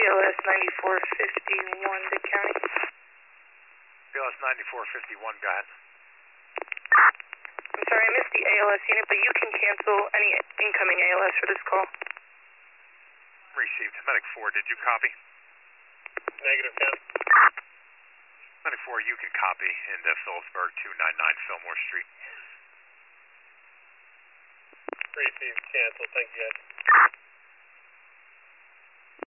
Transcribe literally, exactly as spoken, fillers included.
A L S ninety-four fifty-one to county. A L S ninety-four fifty-one, go ahead. I'm sorry, I missed the A L S unit, but you can cancel any incoming A L S for this call. Received. Medic four, did you copy? Negative, ten. Medic four, you can copy into Phillipsburg, two ninety-nine Fillmore Street. Received, cancel, thank you guys.